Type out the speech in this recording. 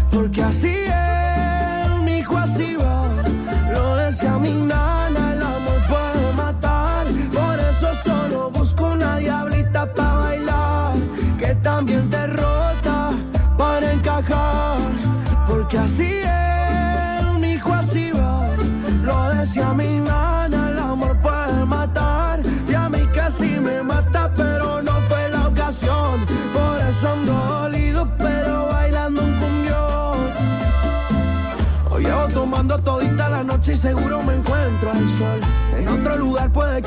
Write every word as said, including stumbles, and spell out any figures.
porque así es, mijo, así va. Lo decía mi nana, el amor puede matar. Por eso solo busco una diablita pa' bailar, que también te rota para encajar, porque así es, mijo, así va. Lo decía mi nana, el amor puede matar. Y a mí casi me mata, pero no fue la ocasión. Por eso ando dolido, pero bailando un cumbión. Hoy llevo tomando todita la noche y seguro me encuentro al sol. En otro lugar puede que